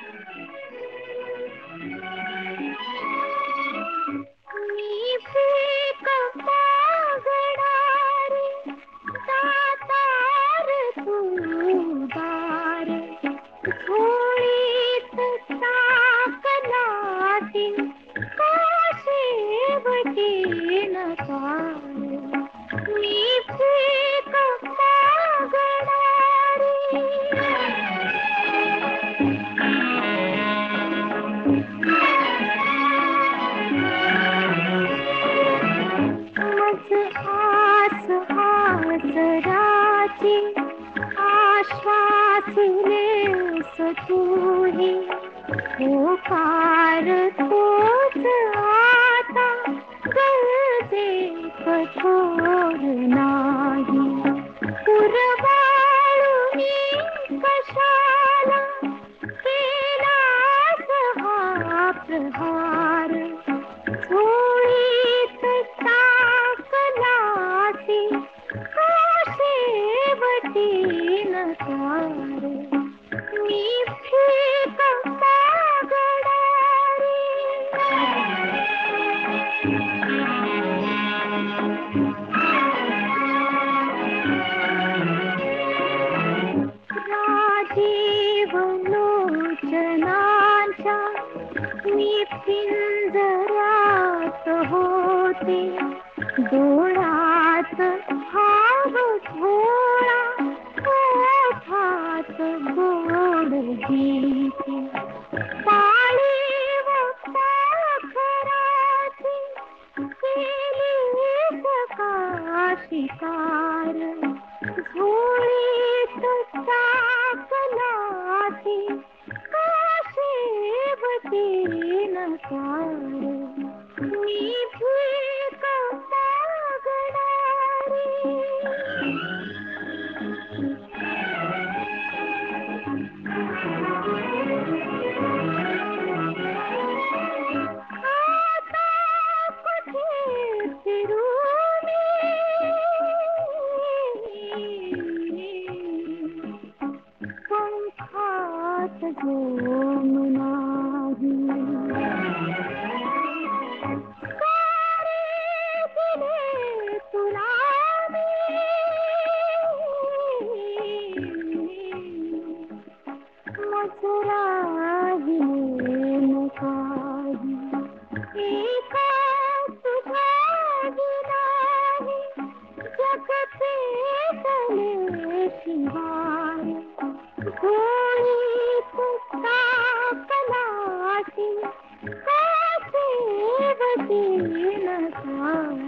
मी fake मागणारे दातार तू दार झोळीत टाकलाती काशेवटी नकार मी फेक मागणारे मज आस आसराची आश्वासिलेस तूही होकार तोच आता गरजे कठोर नाही पुरबाळुनी कशाला केलास हा प्रहार झोळीत टाकलासी काशेवटी नकार मी फेक मागणारे राजीव लोचनांच्या मी पिंजऱ्यात होते डोळ्यात भाव भोळा ओठात गोड गीते पाळीव पाखराची केली सका शिकार झोळीत टाकलाती काशेवटी नकार मी भीक मागणारे आता कुठे फिरू मी पंखात झोम नाही सारे दिले तुला मी मजरा न काही एका तुझा नाही जगते गले शिवाय झोळीत टाकलासी काशेवटी नकार